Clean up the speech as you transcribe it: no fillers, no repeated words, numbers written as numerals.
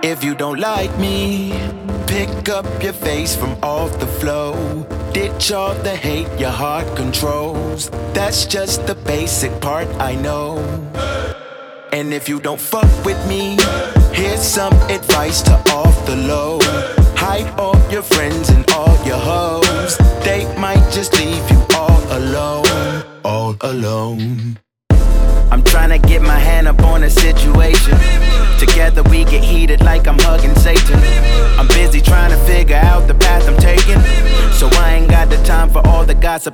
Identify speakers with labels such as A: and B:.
A: If you don't like me, pick up your face from off the flow. Ditch all the hate your heart controls. That's just the basic part, I know. And if you don't fuck with me, here's some advice to off the low. Hide all your friends and all your hoes. They might just leave you all alone. All alone. I'm tryna get my hand up on a situation. Together we get heated like I'm hugging Satan. I'm busy trying to figure out the path I'm taking, so I ain't got the time for all the gossip